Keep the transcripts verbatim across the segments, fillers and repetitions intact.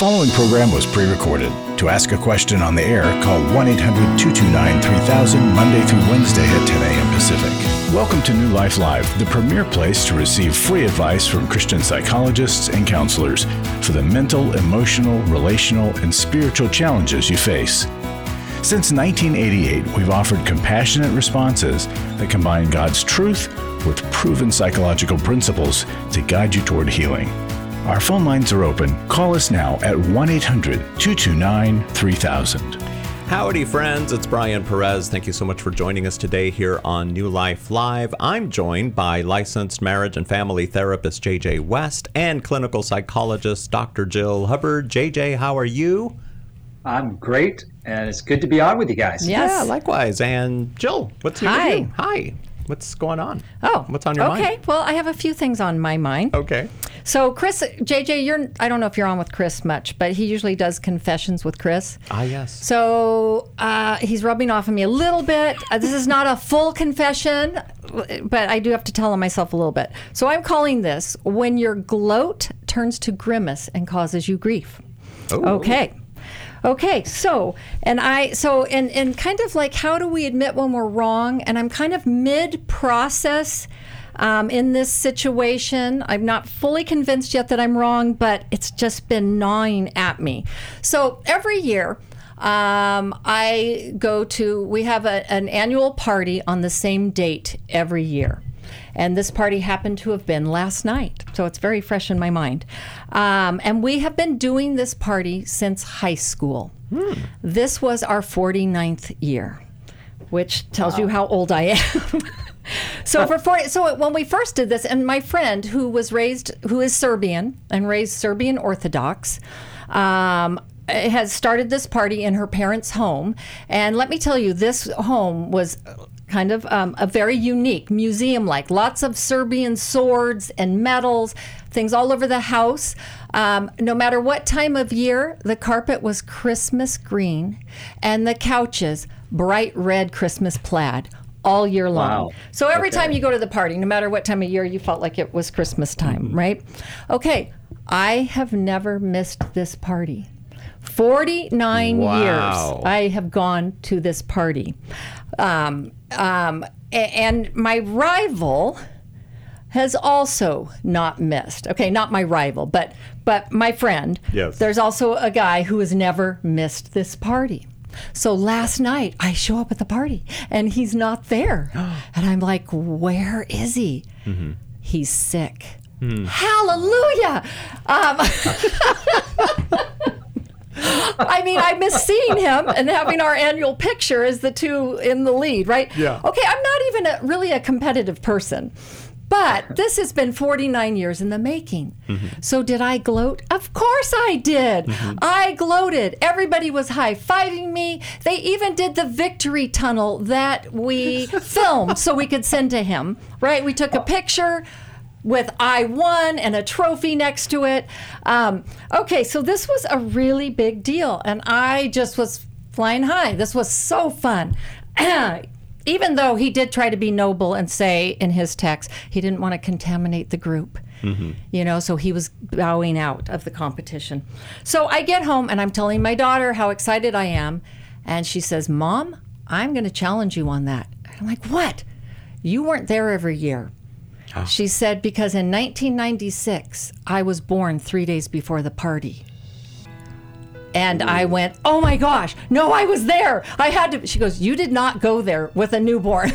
following program was pre-recorded. To ask a question on the air, call one eight hundred two two nine three thousand Monday through Wednesday at ten a.m. Pacific. Welcome to New Life Live, the premier place to receive free advice from Christian psychologists and counselors for the mental, emotional, relational, and spiritual challenges you face. Since nineteen eighty-eight, we've offered compassionate responses that combine God's truth with proven psychological principles to guide you toward healing. Our phone lines are open. Call us now at one eight hundred two two nine three thousand. Howdy, friends. It's Brian Perez. Thank you so much for joining us today here on New Life Live. I'm joined by licensed marriage and family therapist J J West and clinical psychologist Doctor Jill Hubbard. J J, how are you? I'm great, and it's good to be on with you guys. Yes. Yeah, likewise. And Jill, what's new Hi. with you? Hi. What's going on? Oh, what's on your okay. mind? Okay, well, I have a few things on my mind. Okay. So, Chris, J J, you're, I don't know if you're on with Chris much, but he usually does confessions with Chris. Ah, yes. So, uh, he's rubbing off on me a little bit. Uh, this is not a full confession, but I do have to tell him myself a little bit. So, I'm calling this When Your Gloat Turns to Grimace and Causes You Grief. Oh. Okay. Okay, so, and I, so, and, and kind of like, how do we admit when we're wrong? And I'm kind of mid-process um, in this situation. I'm not fully convinced yet that I'm wrong, but it's just been gnawing at me. So every year, um, I go to, we have a, an annual party on the same date every year. And this party happened to have been last night. So it's very fresh in my mind. Um, and we have been doing this party since high school. Hmm. This was our forty-ninth year, which tells wow. you how old I am. so for forty, so when we first did this, and my friend who was raised, who is Serbian and raised Serbian Orthodox, um, has started this party in her parents' home. And let me tell you, this home was kind of um, a very unique museum-like. Lots of Serbian swords and medals, things all over the house. Um, no matter what time of year, the carpet was Christmas green and the couches bright red Christmas plaid all year long. Wow. So every Okay. time you go to the party, no matter what time of year, you felt like it was Christmas time, mm-hmm. right? Okay, I have never missed this party. forty-nine Wow. years I have gone to this party. Um, um, and my rival has also not missed. Okay, not my rival, but but my friend. Yes. There's also a guy who has never missed this party. So last night I show up at the party and he's not there. And I'm like, where is he? Mm-hmm. He's sick. Mm. Hallelujah! Um, I mean, I miss seeing him and having our annual picture as the two in the lead, right? Yeah. Okay, I'm not even a, really a competitive person, but this has been forty-nine years in the making. Mm-hmm. So did I gloat? Of course I did. Mm-hmm. I gloated. Everybody was high-fiving me. They even did the victory tunnel that we filmed so we could send to him, right? We took a picture with I won and a trophy next to it. Um, okay, so this was a really big deal, and I just was flying high. This was so fun. Even though he did try to be noble and say in his text, he didn't want to contaminate the group. Mm-hmm. You know, so he was bowing out of the competition. So I get home, and I'm telling my daughter how excited I am, and she says, Mom, I'm going to challenge you on that. And I'm like, what? You weren't there every year. Oh. She said, because in nineteen ninety-six, I was born three days before the party. And Ooh. I went, oh my gosh, no, I was there. I had to. She goes, you did not go there with a newborn.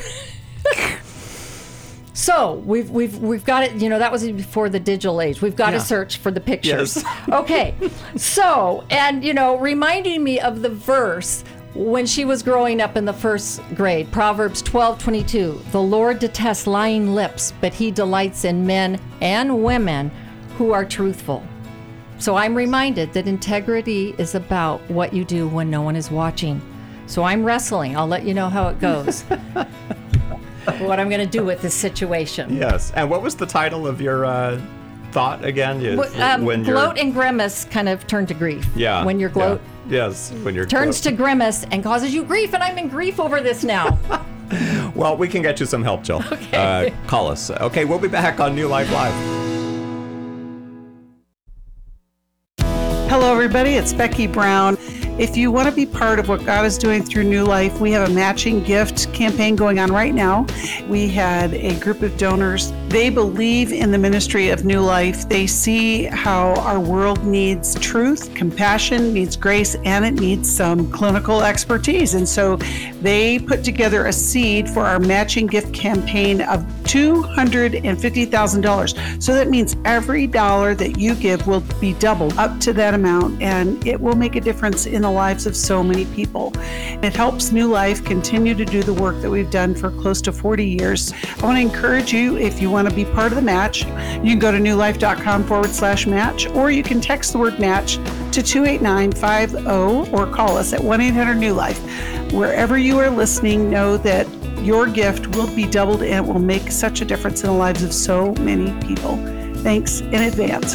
So we've we've we've got it. You know, that was before the digital age. We've got yeah. to search for the pictures. Yes. Okay. So, and you know, reminding me of the verse when she was growing up in the first grade, Proverbs twelve twenty-two, the Lord detests lying lips, but he delights in men and women who are truthful. So I'm reminded that integrity is about what you do when no one is watching. So I'm wrestling. I'll let you know how it goes. What I'm going to do with this situation. Yes. And what was the title of your uh, thought again? You, um, when gloat and grimace kind of turn to grief. Yeah. When your gloat yeah. yes, when your turns gloat. to grimace and causes you grief, and I'm in grief over this now. Well, we can get you some help, Jill. Okay. Uh, call us. Okay, we'll be back on New Life Live. Hello, everybody. It's Becky Brown. If you want to be part of what God is doing through New Life, we have a matching gift campaign going on right now. We had a group of donors. They believe in the ministry of New Life. They see how our world needs truth, compassion, needs grace, and it needs some clinical expertise. And so they put together a seed for our matching gift campaign of two hundred fifty thousand dollars. So that means every dollar that you give will be doubled up to that amount, and it will make a difference in the lives of so many people. It helps New Life continue to do the work that we've done for close to forty years. I want to encourage you, if you want to be part of the match, you can go to newlife.com forward slash match, or you can text the word match to two eight nine five zero or call us at one eight hundred new life. Wherever you are listening, know that your gift will be doubled and it will make such a difference in the lives of so many people. Thanks in advance.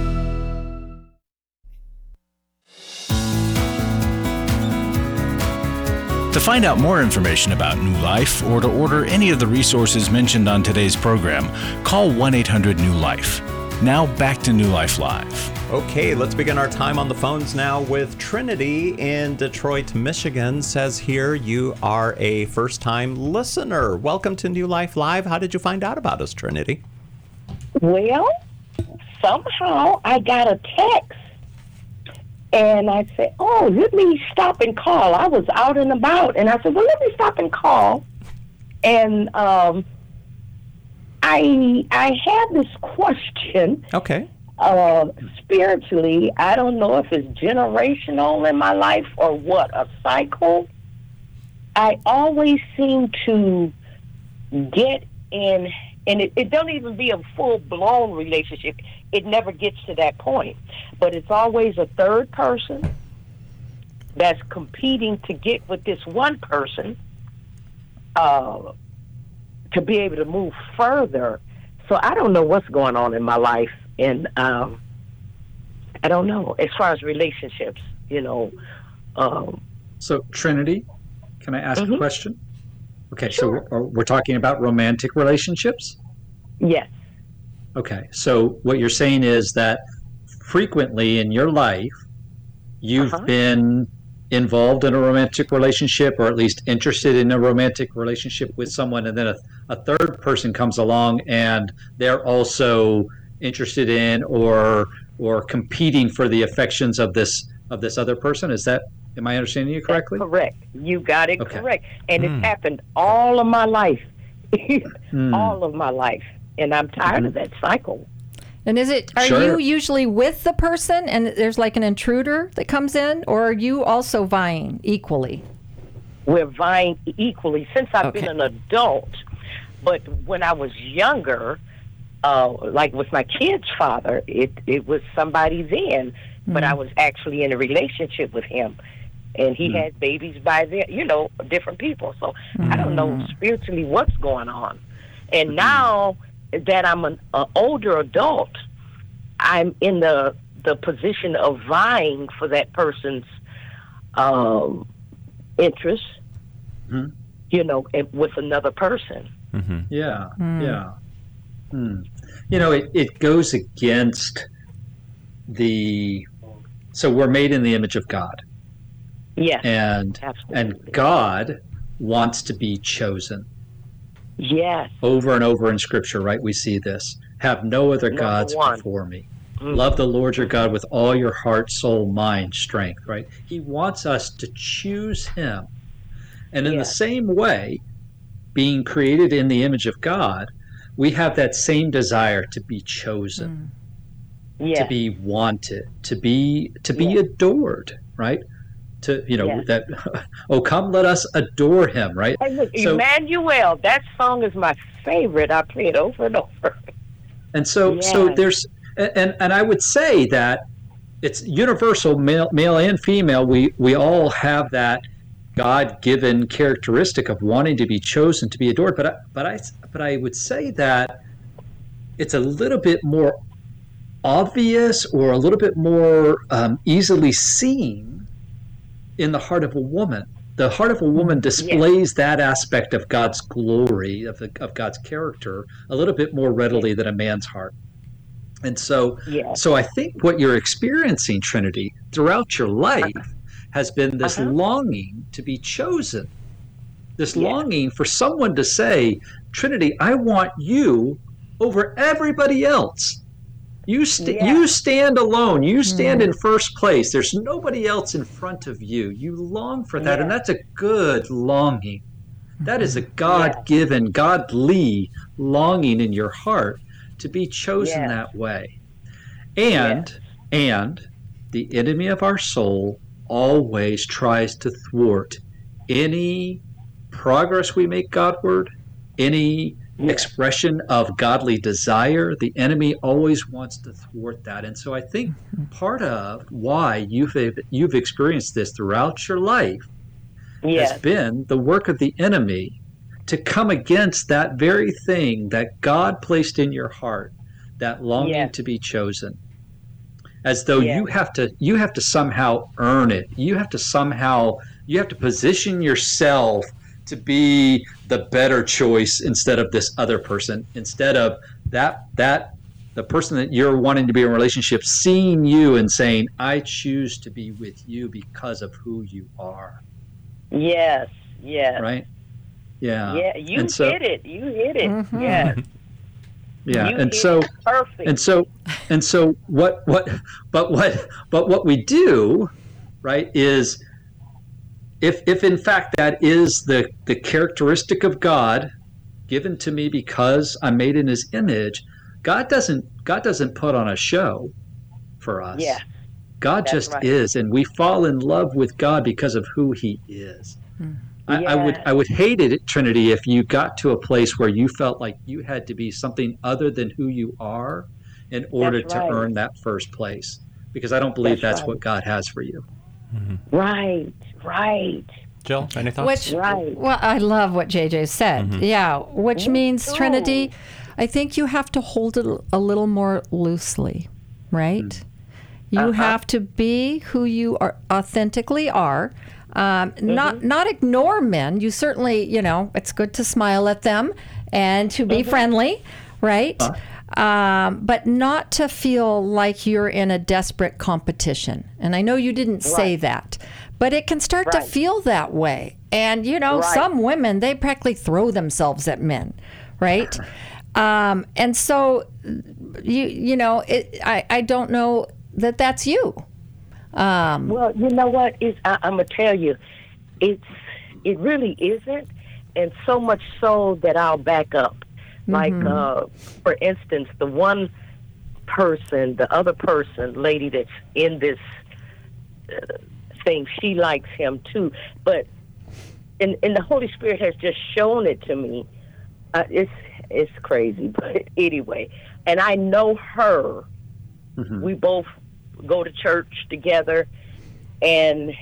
To find out more information about New Life or to order any of the resources mentioned on today's program, call one eight hundred new life. Now back to New Life Live. Okay, let's begin our time on the phones now with Trinity in Detroit, Michigan. Says here you are a first-time listener. Welcome to New Life Live. How did you find out about us, Trinity? Well, somehow I got a text. And I said, oh, let me stop and call. I was out and about. And I said, well, let me stop and call. And um, I I had this question. Okay. Uh, spiritually, I don't know if it's generational in my life or what, a cycle. I always seem to get in, and it, it don't even be a full-blown relationship. It never gets to that point. But it's always a third person that's competing to get with this one person uh, to be able to move further. So I don't know what's going on in my life. And um, I don't know, as far as relationships, you know. Um, so, Trinity, can I ask mm-hmm. a question? Okay, Sure. so we're, we're talking about romantic relationships? Yes. Okay, so what you're saying is that frequently in your life, you've Uh-huh. been involved in a romantic relationship, or at least interested in a romantic relationship with someone, and then a, a third person comes along and they're also interested in or or competing for the affections of this of this other person. Is that, am I understanding you correctly? That's correct. You got it Okay. correct. And Mm. it's happened all of my life. Mm. All of my life. And I'm tired Mhm. of that cycle. And is it, are Sure. you usually with the person and there's like an intruder that comes in, or are you also vying equally? We're vying equally since I've Okay. been an adult. But when I was younger, uh, like with my kid's father, it, it was somebody then, but I was actually in a relationship with him. And he had babies by then, you know, different people. So I don't know spiritually what's going on. And now that I'm an uh, older adult, I'm in the the position of vying for that person's um, interest, Mhm. you know, and with another person. Mm-hmm. Yeah, yeah. Hmm. You know, it, it goes against the, so we're made in the image of God, Yes, and absolutely. and God wants to be chosen. Yes, Over and over in Scripture, right? We see this. Have no other Number gods one. before me. Mm. Love the Lord your God with all your heart, soul, mind, strength, right? He wants us to choose him. And in the Yes. same way, being created in the image of God, we have that same desire to be chosen, yes. to be wanted, to be to be Yes. adored, right? To, you know, Yes. that, oh, come let us adore him, right? Hey, look, So- Emmanuel, that song is my favorite. I play it over and over. And so, so Yes. there's, and and I would say that it's universal, male, male and female. We we all have that God-given characteristic of wanting to be chosen, to be adored. But I, but I but I would say that it's a little bit more obvious, or a little bit more um, easily seen in the heart of a woman. The heart of a woman displays that aspect of God's glory, of the, of God's character, a little bit more readily than a man's heart. And so, Yeah. so I think what you're experiencing, Trinity, throughout your life has been this Uh-huh. longing to be chosen, this Yeah. longing for someone to say, Trinity, I want you over everybody else. You, st- Yeah. you stand alone. You stand in first place. There's nobody else in front of you. You long for that, Yeah. and that's a good longing. That is a God-given, godly longing in your heart to be chosen Yes. that way. And Yes. and the enemy of our soul always tries to thwart any progress we make Godward, any Yeah. expression of godly desire. The enemy always wants to thwart that. And so I think part of why you've you've experienced this throughout your life Yes. has been the work of the enemy to come against that very thing that God placed in your heart, that longing Yes. to be chosen. As though Yes. you have to you have to somehow earn it. You have to somehow you have to position yourself to be the better choice instead of this other person, instead of that that the person that you're wanting to be in a relationship seeing you and saying, I choose to be with you because of who you are. Yes. Yes. Right? Yeah. Yeah. You And so- hit it. You hit it. Mhm. Yes. Yeah. You And hit so it perfect. and so and so what what but what but what we do, right, is if if in fact that is the the characteristic of God given to me because I'm made in his image, God doesn't God doesn't put on a show for us. Yeah. God That's just right. is, and we fall in love with God because of who he is. I, I would Yeah. I would hate it, Trinity, if you got to a place where you felt like you had to be something other than who you are in order That's to right. earn that first place. Because I don't believe That's that's, right. what God has for you. Right. Right. Jill, any thoughts? Which, Right. well, I love what J J said. Yeah, which Me means, too. Trinity, I think you have to hold it a little more loosely, right? You Uh-huh. have to be who you are authentically are. Um, Not not ignore men. You certainly, you know, it's good to smile at them and to be friendly, right? Um, but not to feel like you're in a desperate competition. And I know you didn't say Right. that, but it can start to Right. feel that way. And, you know, Right. some women, they practically throw themselves at men, right? um, and so, you you know, it, I, I don't know that that's you. Um, Well, you know what? It's, I, I'm gonna tell you, it's it really isn't, and so much so that I'll back up. Like, uh, for instance, the one person, the other person, lady that's in this uh, thing, she likes him too, but and and the Holy Spirit has just shown it to me. Uh, it's it's crazy, but anyway, and I know her. Mhm. We both go to church together, and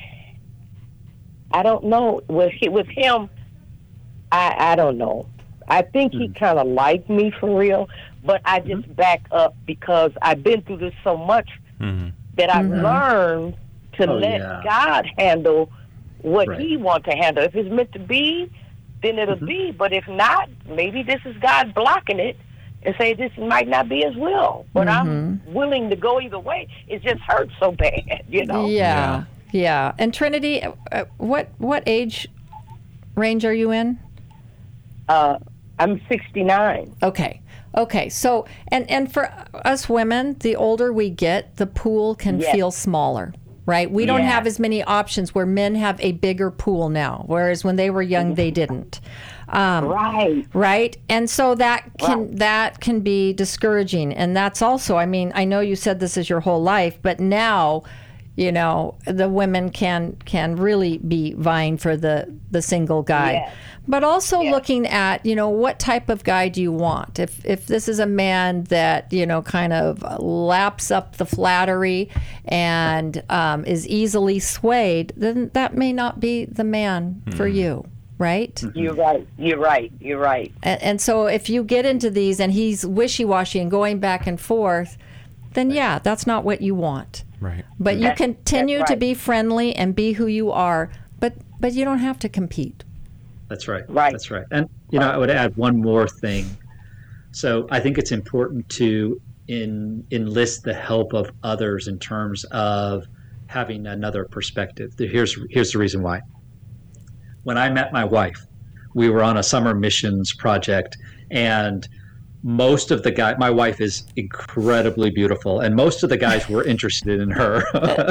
I don't know with he- with him. I I don't know. I think he kind of liked me for real, but I just back up because I've been through this so much Mhm. that I've learned to Oh, let yeah. God handle what Right. He wants to handle. If it's meant to be, then it'll be. But if not, maybe this is God blocking it and say this might not be His will. But I'm willing to go either way. It just hurts so bad, you know. yeah, yeah. And Trinity, uh, what what age range are you in? Uh, I'm sixty-nine. Okay. Okay. So, and and for us women, the older we get, the pool can Yes. feel smaller, right? We don't Yeah. have as many options where men have a bigger pool now, whereas when they were young, they didn't. Um, Right. right, and so that can Right. that can be discouraging, and that's also, I mean, I know you said this is your whole life, but now, you know, the women can can really be vying for the the single guy. Yes. But also Yes. looking at, you know, what type of guy do you want? If if this is a man that, you know, kind of laps up the flattery and um, is easily swayed, then that may not be the man for you, right? You're right. You're right. You're right. And, and so if you get into these and he's wishy-washy and going back and forth, then yeah, that's not what you want. Right. But you That's- continue that's to right. be friendly and be who you are, but but you don't have to compete. That's right. Right. That's right. And, you know, I would add one more thing. So I think it's important to in enlist the help of others in terms of having another perspective. Here's here's the reason why. When I met my wife, we were on a summer missions project, and most of the guys, my wife is incredibly beautiful, and most of the guys were interested in her.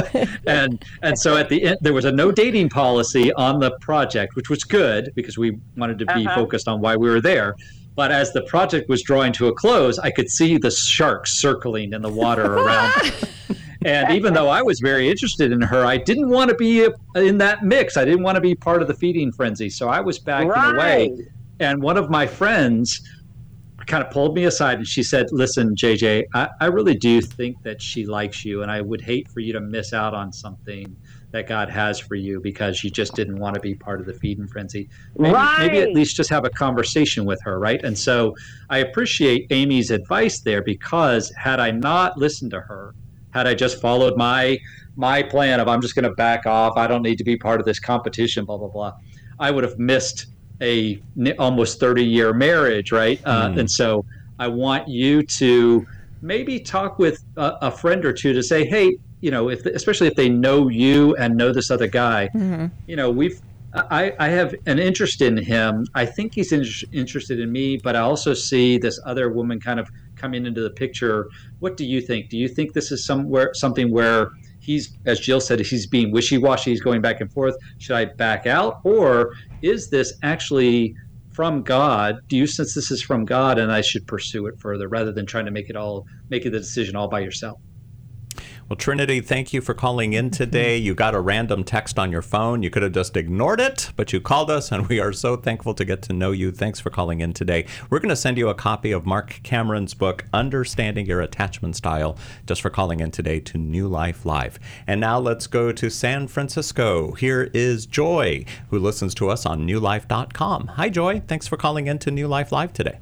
and and so at the end, there was a no dating policy on the project, which was good because we wanted to be uh-huh. focused on why we were there. But as the project was drawing to a close, I could see the sharks circling in the water around her. And even though I was very interested in her, I didn't want to be in that mix. I didn't want to be part of the feeding frenzy. So I was backing right. away. And one of my friends kind of pulled me aside and she said, listen, J J, I, I really do think that she likes you, and I would hate for you to miss out on something that God has for you because you just didn't want to be part of the feeding frenzy. Maybe, right. maybe at least just have a conversation with her, right? And so I appreciate Amy's advice there, because had I not listened to her, had I just followed my my plan of I'm just going to back off, I don't need to be part of this competition, blah, blah, blah, I would have missed a almost thirty year marriage, right? Mm. Uh, and so I want you to maybe talk with a, a friend or two to say, hey, you know, if especially if they know you and know this other guy, mm-hmm. you know, we've I, I have an interest in him. I think he's in, interested in me, but I also see this other woman kind of coming into the picture. What do you think? Do you think this is somewhere something where he's, as Jill said, he's being wishy-washy, he's going back and forth? Should I back out? Or is this actually from God? Do you sense this is from God and I should pursue it further rather than trying to make it all, make it the decision all by yourself? Well, Trinity, thank you for calling in today. You got a random text on your phone. You could have just ignored it, but you called us, and we are so thankful to get to know you. Thanks for calling in today. We're going to send you a copy of Mark Cameron's book, Understanding Your Attachment Style, just for calling in today to New Life Live. And now let's go to San Francisco. Here is Joy, who listens to us on new life dot com. Hi, Joy. Thanks for calling in to New Life Live today.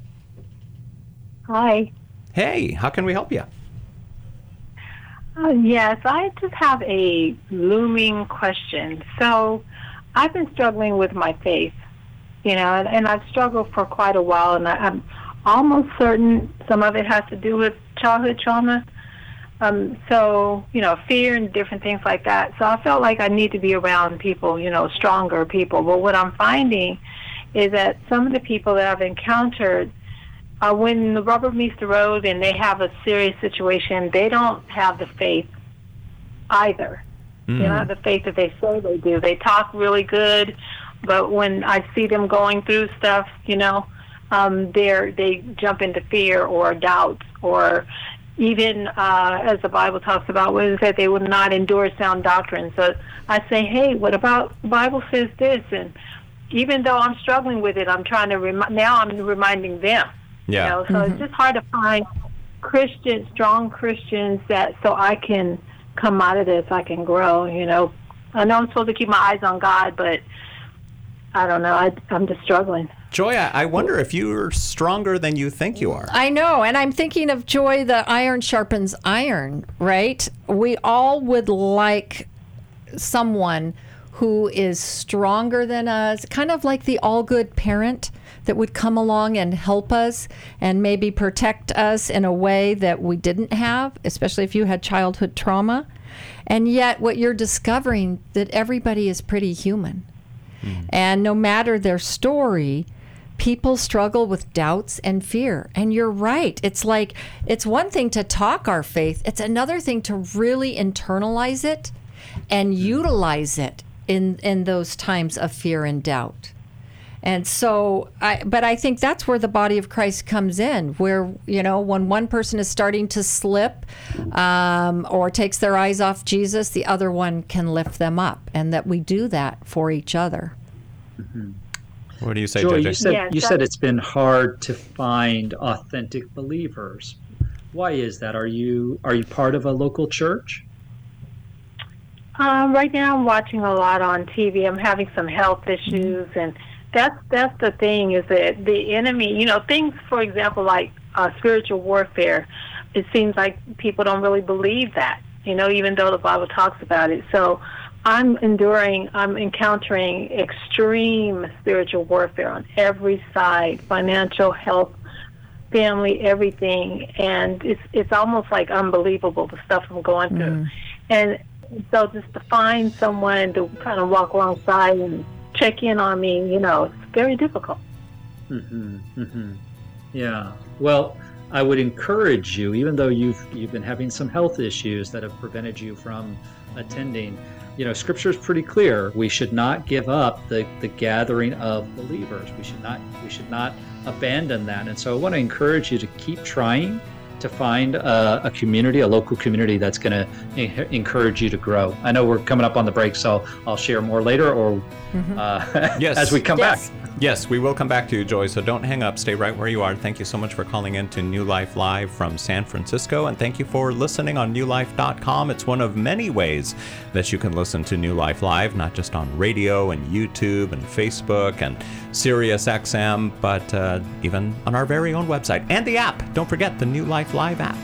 Hi. Hey, how can we help you? Uh, yes, I just have a looming question. So I've been struggling with my faith, you know, and, and I've struggled for quite a while, and I, I'm almost certain some of it has to do with childhood trauma. Um, so, you know, fear and different things like that. So I felt like I need to be around people, you know, stronger people. But what I'm finding is that some of the people that I've encountered, Uh, when the rubber meets the road and they have a serious situation, they don't have the faith either. Mm. They don't have the faith that they say they do. They talk really good, but when I see them going through stuff, you know, um, they're, they jump into fear or doubt, or even uh, as the Bible talks about, what is that they will not endure sound doctrine. So I say, hey, what about the Bible says this? And even though I'm struggling with it, I'm trying to remi- now I'm reminding them. Yeah. You know, so mm-hmm. it's just hard to find Christian, strong Christians that so I can come out of this, I can grow. You know, I know I'm supposed to keep my eyes on God, but I don't know. I, I'm just struggling. Joy, I wonder if you're stronger than you think you are. I know, and I'm thinking of Joy, the iron sharpens iron, right? We all would like someone who is stronger than us, kind of like the all-good parent that would come along and help us and maybe protect us in a way that we didn't have, especially if you had childhood trauma. And yet what you're discovering, that everybody is pretty human. Mm. And no matter their story, people struggle with doubts and fear. And you're right. It's like, it's one thing to talk our faith. It's another thing to really internalize it and utilize it in, in those times of fear and doubt. And so, I, but I think that's where the body of Christ comes in, where, you know, when one person is starting to slip um, or takes their eyes off Jesus, the other one can lift them up, and that we do that for each other. Mm-hmm. What do you say, Joy, J J? you said, yes, you said it's been hard to find authentic believers. Why is that? Are you are you part of a local church? Um, right now I'm watching a lot on T V. I'm having some health issues, and That's that's the thing, is that the enemy, you know, things, for example, like uh, spiritual warfare, it seems like people don't really believe that, you know, even though the Bible talks about it. So I'm enduring, I'm encountering extreme spiritual warfare on every side, financial, health, family, everything, and it's it's almost like unbelievable the stuff I'm going through. Mm. And so just to find someone to kind of walk alongside and check in on me, you know, it's very difficult. Mm-hmm, mm-hmm. Yeah. Well, I would encourage you, even though you've you've been having some health issues that have prevented you from attending, you know, Scripture is pretty clear. We should not give up the, the gathering of believers. We should not we should not abandon that. And so I want to encourage you to keep trying to find a, a community, a local community that's going to encourage you to grow. I know we're coming up on the break, so I'll share more later, or mm-hmm. uh, yes. as we come yes. back. Yes, we will come back to you, Joy, so don't hang up. Stay right where you are. Thank you so much for calling in to New Life Live from San Francisco, and thank you for listening on new life dot com. It's one of many ways that you can listen to New Life Live, not just on radio and YouTube and Facebook and Sirius X M, but uh, even on our very own website and the app. Don't forget the New Life Live app.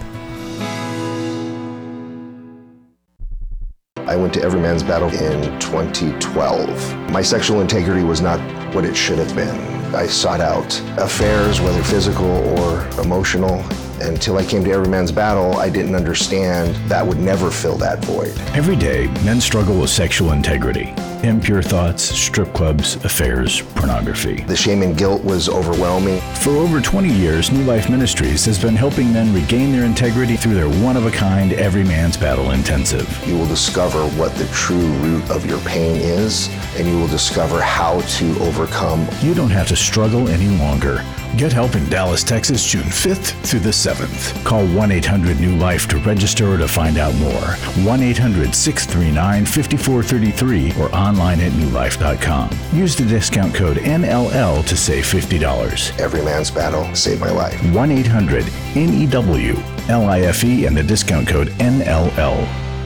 I went to Every Man's Battle in twenty twelve. My sexual integrity was not what it should have been. I sought out affairs, whether physical or emotional. Until I came to Every Man's Battle, I didn't understand that would never fill that void. Every day, men struggle with sexual integrity. Impure thoughts, strip clubs, affairs, pornography. The shame and guilt was overwhelming. For over twenty years, New Life Ministries has been helping men regain their integrity through their one-of-a-kind Every Man's Battle Intensive. You will discover what the true root of your pain is, and you will discover how to overcome. You don't have to struggle any longer. Get help in Dallas, Texas, June fifth through the seventh. Call one eight hundred new life to register or to find out more. one eight hundred six three nine five four three three or online at new life dot com. Use the discount code N L L to save fifty dollars. Every Man's Battle saved my life. one eight hundred N E W L I F E and the discount code N L L.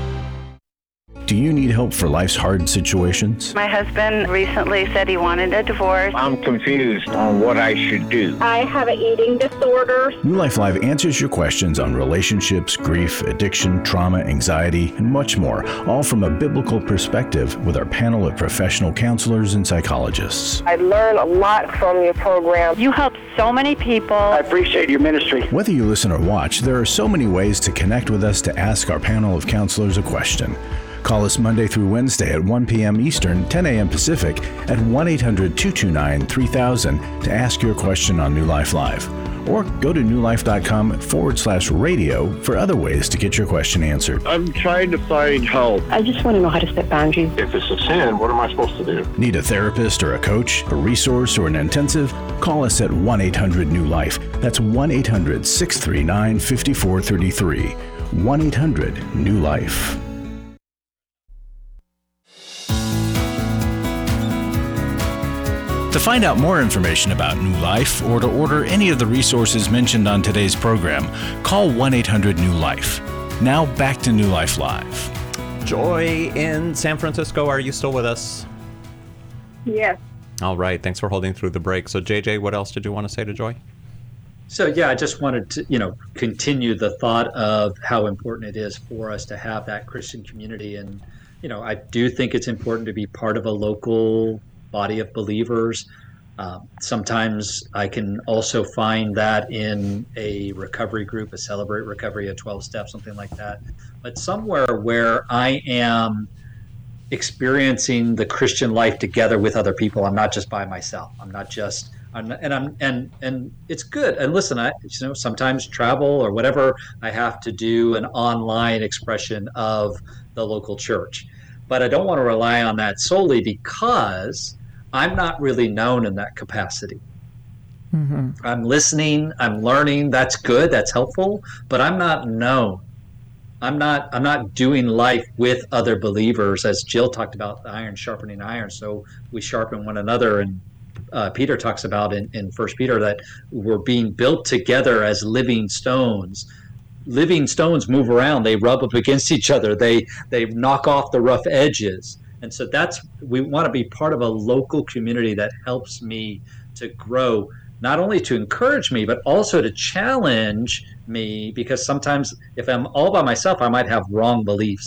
Do you need help for life's hard situations? My husband recently said he wanted a divorce. I'm confused on what I should do. I have an eating disorder. New Life Live answers your questions on relationships, grief, addiction, trauma, anxiety, and much more, all from a biblical perspective with our panel of professional counselors and psychologists. I learned a lot from your program. You help so many people. I appreciate your ministry. Whether you listen or watch, there are so many ways to connect with us to ask our panel of counselors a question. Call us Monday through Wednesday at one p.m. Eastern, ten a.m. Pacific at one eight hundred two two nine three thousand to ask your question on New Life Live. Or go to new life dot com forward slash radio for other ways to get your question answered. I'm trying to find help. I just want to know how to set boundaries. If it's a sin, what am I supposed to do? Need a therapist or a coach, a resource, or an intensive? Call us at one eight hundred new life. That's one eight hundred six three nine five four three three. one eight hundred new life. To find out more information about New Life or to order any of the resources mentioned on today's program, call one eight hundred new life. Now back to New Life Live. Joy in San Francisco, are you still with us? Yes. All right, thanks for holding through the break. So J J, what else did you want to say to Joy? So yeah, I just wanted to, you know, continue the thought of how important it is for us to have that Christian community. And, you know, I do think it's important to be part of a local body of believers. Um, sometimes I can also find that in a recovery group, a Celebrate Recovery, a twelve step, something like that. But somewhere where I am experiencing the Christian life together with other people. I'm not just by myself. I'm not just, I'm not, and I'm, and, and it's good. And listen, I, you know, sometimes travel or whatever, I have to do an online expression of the local church, but I don't want to rely on that solely because I'm not really known in that capacity. Mm-hmm. I'm listening, I'm learning. That's good. That's helpful, but I'm not known. I'm not, I'm not doing life with other believers, as Jill talked about, iron sharpening iron. So we sharpen one another. And uh, Peter talks about in, in First Peter that we're being built together as living stones. Living stones move around. They rub up against each other. They, they knock off the rough edges. And so that's, we want to be part of a local community that helps me to grow, not only to encourage me, but also to challenge me, because sometimes if I'm all by myself, I might have wrong beliefs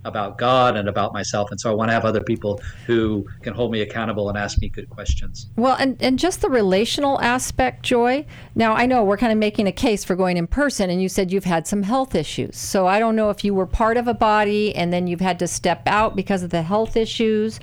about God and about myself. And so I want to have other people who can hold me accountable and ask me good questions. Well, and, and just the relational aspect, Joy. Now, I know we're kind of making a case for going in person, and you said you've had some health issues. So I don't know if you were part of a body and then you've had to step out because of the health issues,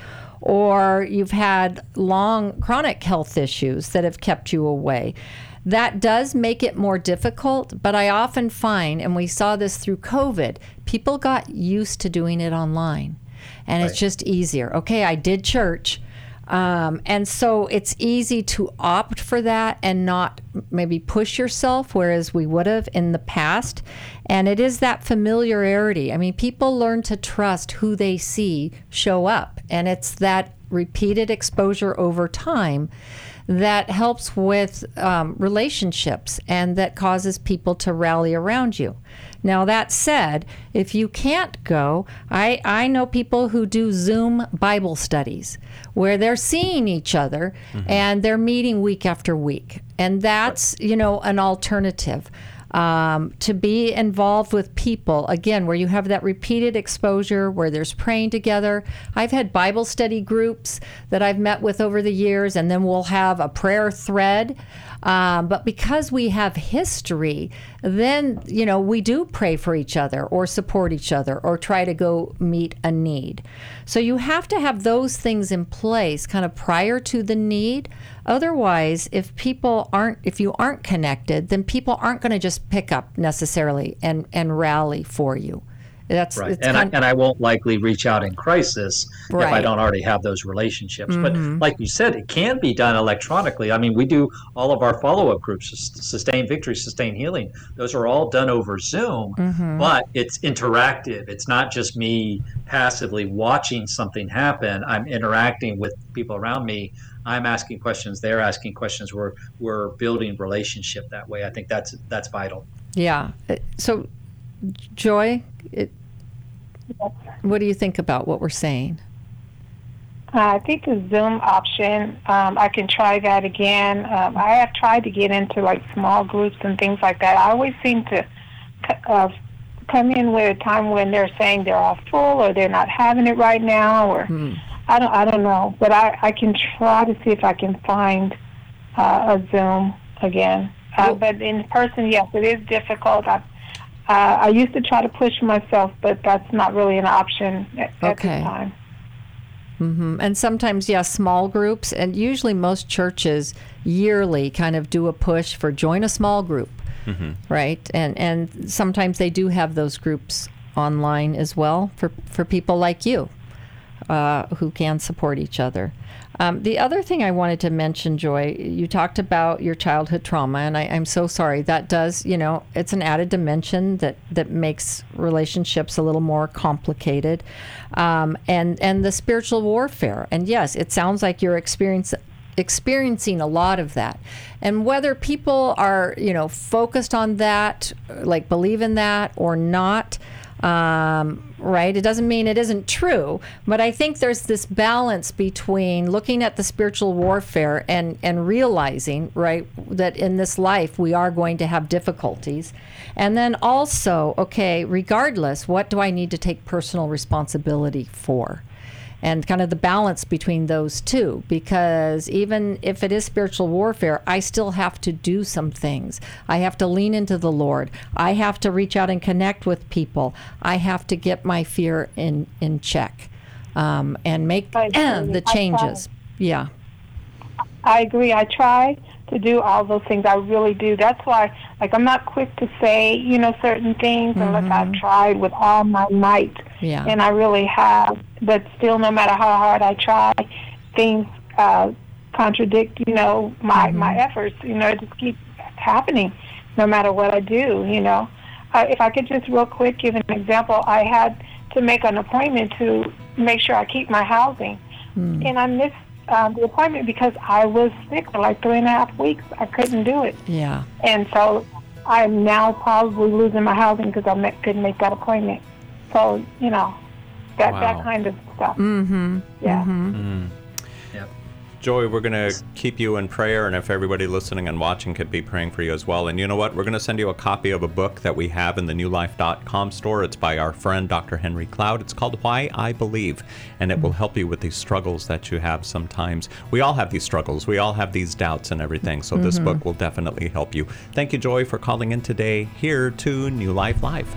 or you've had long chronic health issues that have kept you away. That does make it more difficult, but I often find, and we saw this through COVID, people got used to doing it online, and right. It's just easier. Okay, I did church, um, and so it's easy to opt for that and not maybe push yourself, whereas we would have in the past. And it is that familiarity. I mean, people learn to trust who they see show up, and it's that repeated exposure over time that helps with um, relationships and that causes people to rally around you. Now, that said, if you can't go, I, I know people who do Zoom Bible studies where they're seeing each other mm-hmm. and they're meeting week after week. And that's, you know, an alternative. Um, to be involved with people, again, where you have that repeated exposure, where there's praying together. I've had Bible study groups that I've met with over the years, and then we'll have a prayer thread. Um, but because we have history, then, you know, we do pray for each other or support each other or try to go meet a need. So you have to have those things in place kind of prior to the need. Otherwise, if people aren't, if you aren't connected, then people aren't going to just pick up necessarily and, and rally for you. That's right. It's and, kind I, and I won't likely reach out in crisis right. if I don't already have those relationships. Mm-hmm. But like you said, it can be done electronically. I mean, we do all of our follow-up groups, Sustain Victory, Sustain Healing. Those are all done over Zoom, mm-hmm. but it's interactive. It's not just me passively watching something happen. I'm interacting with people around me. I'm asking questions. They're asking questions. We're we're building relationship that way. I think that's that's vital. Yeah. So, Joy, it, what do you think about what we're saying? Uh, I think the Zoom option, um, I can try that again. Um, I have tried to get into like small groups and things like that. I always seem to uh, come in with a time when they're saying they're all full or they're not having it right now, or Hmm. I don't I don't know. But I, I can try to see if I can find uh, a Zoom again. Uh, but in person, yes, it is difficult. I, Uh, I used to try to push myself, but that's not really an option at, at Okay. this time. Mm-hmm. And sometimes, yeah, small groups, and usually most churches yearly kind of do a push for join a small group, Mm-hmm. right? And and sometimes they do have those groups online as well for, for people like you uh, who can support each other. Um, the other thing I wanted to mention, Joy, you talked about your childhood trauma, and I, I'm so sorry. That does, you know, it's an added dimension that, that makes relationships a little more complicated. Um, and, and the spiritual warfare. And yes, it sounds like you're experiencing experiencing a lot of that. And whether people are, you know, focused on that, like believe in that or not, um, right? It doesn't mean it isn't true, but I think there's this balance between looking at the spiritual warfare and, and realizing, right, that in this life we are going to have difficulties. And then also, okay, regardless, what do I need to take personal responsibility for? And kind of the balance between those two, because even if it is spiritual warfare, I still have to do some things. I have to lean into the Lord. I have to reach out and connect with people. I have to get my fear in, in check um, and make the changes. Yeah. I agree. I try to do all those things. I really do. That's why, like, I'm not quick to say, you know, certain things, unless Mhm. I've tried with all my might. Yeah. And I really have. But still, no matter how hard I try, things uh, contradict, you know, my, Mhm. my efforts. You know, it just keeps happening no matter what I do, you know. Uh, if I could just real quick give an example, I had to make an appointment to make sure I keep my housing. Mm. And I missed uh, the appointment because I was sick for like three and a half weeks. I couldn't do it. Yeah. And so I'm now probably losing my housing because I ma- couldn't make that appointment. So, you know, that, Wow. that kind of stuff. Mm-hmm. Yeah. Mm-hmm. Mm. Yep. Joy, we're going to keep you in prayer, and if everybody listening and watching could be praying for you as well. And you know what? We're going to send you a copy of a book that we have in the new life dot com store. It's by our friend, Doctor Henry Cloud. It's called Why I Believe, and it will help you with these struggles that you have sometimes. We all have these struggles. We all have these doubts and everything, so this Mm-hmm. book will definitely help you. Thank you, Joy, for calling in today here to New Life Live.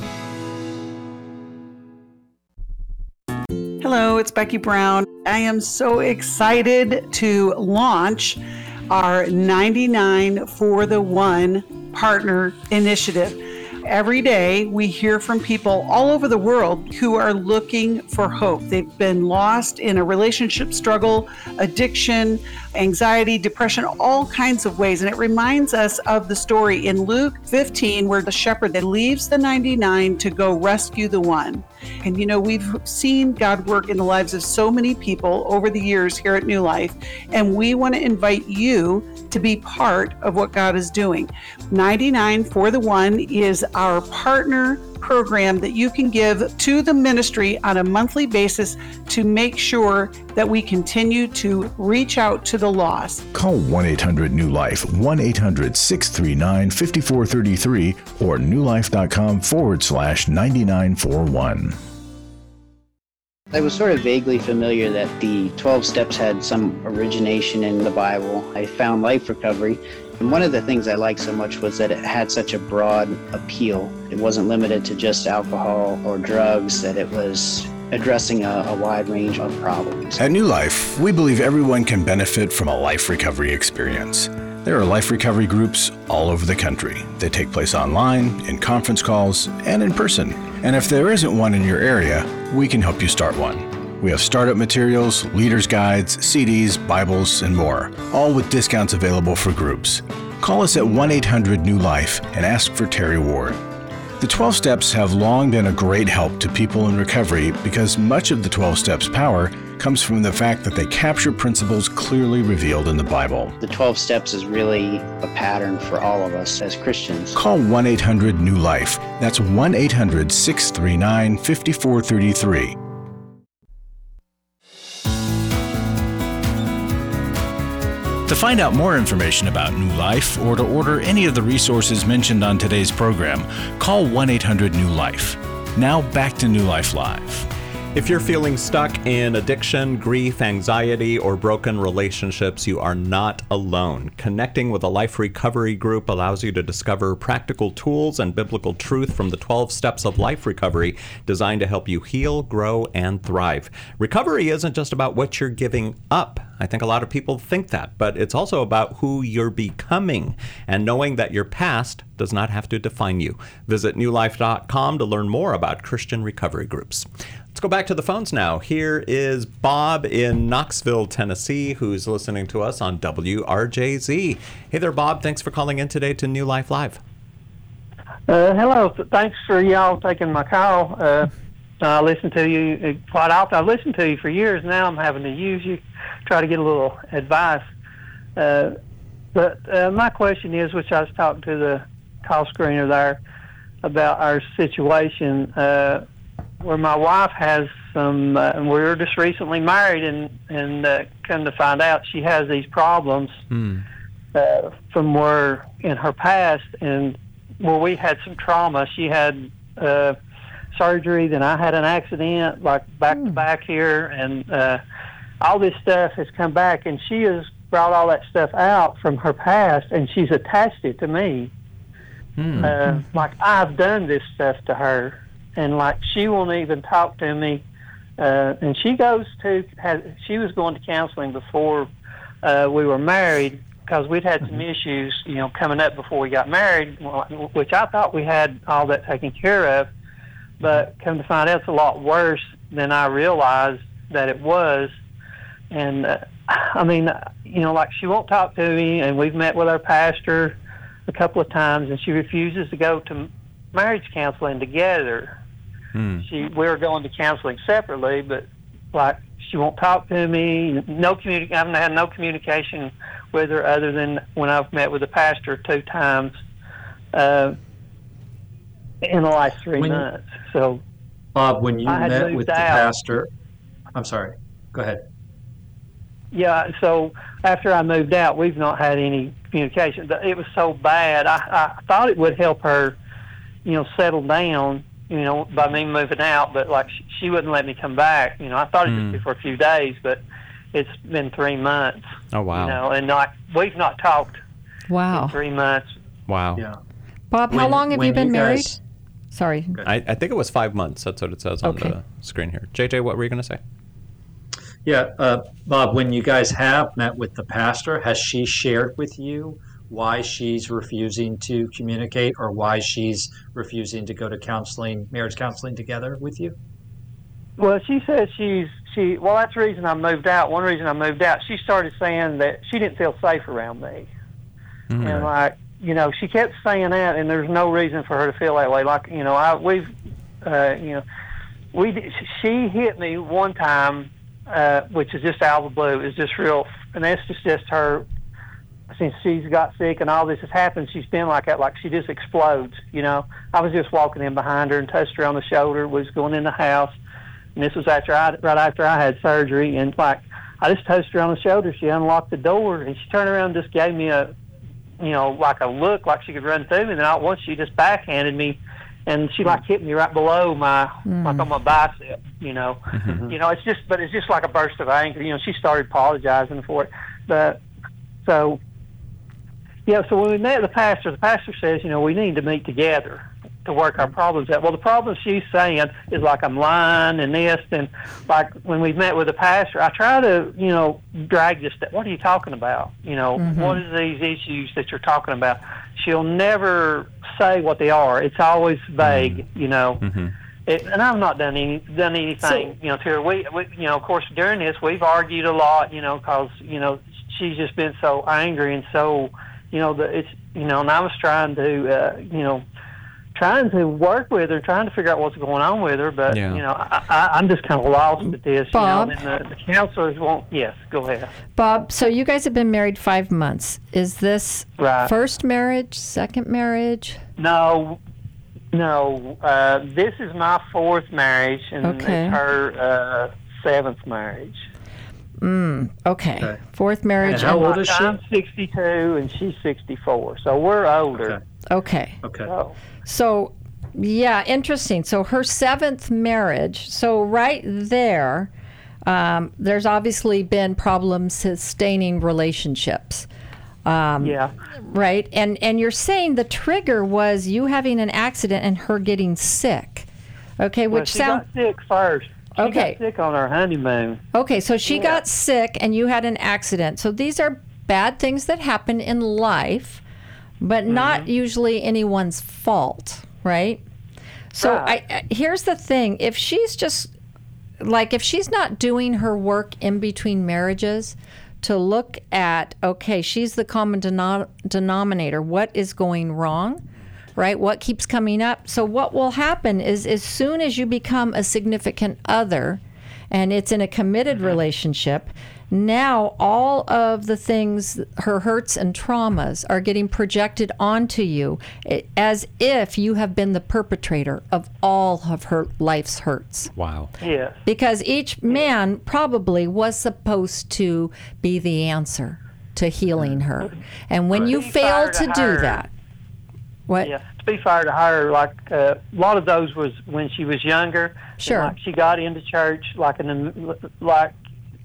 Hello, it's Becky Brown. I am so excited to launch our ninety-nine for the One Partner Initiative. Every day we hear from people all over the world who are looking for hope. They've been lost in a relationship struggle, addiction, anxiety, depression, all kinds of ways. And it reminds us of the story in Luke fifteen where the shepherd that leaves the ninety-nine to go rescue the one. And you know, we've seen God work in the lives of so many people over the years here at New Life, and we want to invite you to be part of what God is doing. ninety-nine for the One is our partner program that you can give to the ministry on a monthly basis to make sure that we continue to reach out to the lost. Call one eight hundred new life, one eight hundred six three nine five four three three or newlife.com forward slash 9941. I was sort of vaguely familiar that the twelve steps had some origination in the Bible. I found Life Recovery, and one of the things I liked so much was that it had such a broad appeal. It wasn't limited to just alcohol or drugs, that it was addressing a, a wide range of problems. At New Life, we believe everyone can benefit from a life recovery experience. There are life recovery groups all over the country. They take place online, in conference calls, and in person. And if there isn't one in your area, we can help you start one. We have startup materials, leaders' guides, C Ds, Bibles, and more, all with discounts available for groups. Call us at one eight hundred new life and ask for Terry Ward. The twelve Steps have long been a great help to people in recovery because much of the twelve Steps power comes from the fact that they capture principles clearly revealed in the Bible. The twelve steps is really a pattern for all of us as Christians. Call one eight hundred new life. That's one eight hundred six three nine five four three three. To find out more information about New Life or to order any of the resources mentioned on today's program, call one eight hundred new life. Now back to New Life Live. If you're feeling stuck in addiction, grief, anxiety, or broken relationships, you are not alone. Connecting with a life recovery group allows you to discover practical tools and biblical truth from the twelve steps of life recovery designed to help you heal, grow, and thrive. Recovery isn't just about what you're giving up. I think a lot of people think that, but it's also about who you're becoming and knowing that your past does not have to define you. Visit new life dot com to learn more about Christian recovery groups. Let's go back to the phones now. Here is Bob in Knoxville, Tennessee, who's listening to us on W R J Z. Hey there, Bob. Thanks for calling in today to New Life Live. Uh, hello. Thanks for y'all taking my call. Uh, I listen to you quite often. I've listened to you for years now. I'm having to use you, try to get a little advice. Uh, but uh, my question is, which I was talking to the call screener there about our situation, uh, where my wife has some, uh, and we were just recently married, and and uh, come to find out she has these problems Mm. uh, from where in her past, and where we had some trauma. She had uh, surgery, then I had an accident, like back to back here, and uh, all this stuff has come back, and she has brought all that stuff out from her past, and she's attached it to me. Mm. Uh, like I've done this stuff to her. And like she won't even talk to me, uh, and she goes to. Has, she was going to counseling before uh, we were married because we'd had some issues, you know, coming up before we got married, which I thought we had all that taken care of. But come to find out, it's a lot worse than I realized that it was. And uh, I mean, you know, like she won't talk to me, and we've met with our pastor a couple of times, and she refuses to go to marriage counseling together. Hmm. She, we were going to counseling separately, but like she won't talk to me. No communi- I haven't had no communication with her other than when I've met with the pastor two times uh, in the last three When- months. So, Bob, when you I had met moved with the out. pastor, I'm sorry, go ahead. yeah. So after I moved out, we've not had any communication. It was so bad. I, I thought it would help her, you know, settle down, you know, by me moving out. But like she, she wouldn't let me come back. You know, I thought it'd just be for a few days, but it's been three months. Oh wow. You know, and not we've not talked. Wow. In three months. Wow. Yeah. Bob, how When- long have when you been you married? guys- Sorry. I, I think it was five months. That's what it says on Okay. the screen here. J J, what were you going to say? Yeah, uh, Bob, when you guys have met with the pastor, has she shared with you why she's refusing to communicate or why she's refusing to go to counseling, marriage counseling together with you? Well, she says she's she. Well, that's the reason I moved out. One reason I moved out, she started saying that she didn't feel safe around me, Mm-hmm. and like you know, she kept saying that, and there's no reason for her to feel that way. Like you know, I we've uh, you know, we did- she hit me one time, uh, which is just out of the blue. It's just real, and that's just just her. Since she's got sick and all this has happened, she's been like that. Like she just explodes. You know, I was just walking in behind her and touched her on the shoulder. Was going in the house. And this was after I, right after I had surgery, and like I just touched her on the shoulder. She unlocked the door, and she turned around and just gave me a, you know, like a look, like she could run through me. And then all at once she just backhanded me, and she like hit me right below my, Mm. like on my bicep. You know, Mm-hmm. you know, it's just, but it's just like a burst of anger. You know, she started apologizing for it, but so, yeah. So when we met the pastor, the pastor says, you know, we need to meet together to work our problems out. Well, the problem she's saying is like I'm lying and this, and like when we met with the pastor, I try to, you know, drag this. What are you talking about? You know, Mhm. what are these issues that you're talking about? She'll never say what they are. It's always vague, you know. Mm-hmm. It, and I've not done any done anything, you know, to her. We, we, you know, of course, during this, we've argued a lot, you know, because you know she's just been so angry and so, you know, the it's, you know, and I was trying to, uh, you know. trying to work with her, trying to figure out what's going on with her, but Yeah. you know, I, I, I'm just kind of lost at this. Bob? You know, and the, the counselors won't. Yes, go ahead. Bob, so you guys have been married five months. Is this Right. first marriage, second marriage? No, no. Uh, this is my fourth marriage, and Okay. it's her uh, seventh marriage. Mm, okay. Okay. Fourth marriage. And how and- old is she? I'm sixty-two, and she's sixty-four, so we're older. Okay. Okay. So, So, yeah, interesting. So her seventh marriage. So right there, um, there's obviously been problems sustaining relationships. Um, yeah. Right. And and you're saying the trigger was you having an accident and her getting sick. Okay, Well, which she sounds got sick first. She Okay. got sick on our honeymoon. okay. So she Yeah. got sick and you had an accident. So these are bad things that happen in life, but not usually anyone's fault, right? So Right. I, I here's the thing: if she's just like if she's not doing her work in between marriages to look at, okay, she's the common denom- denominator. What is going wrong? Right? What keeps coming up? So what will happen is as soon as you become a significant other and it's in a committed relationship, now all of the things, her hurts and traumas are getting projected onto you eh, as if you have been the perpetrator of all of her life's hurts. Wow. Yes. Because each man probably was supposed to be the answer to healing her. And when you Be fail fair to to do her. that, what? Yeah, to be fair to her, like uh, a lot of those was when she was younger. Sure. And, like she got into church, like in the like,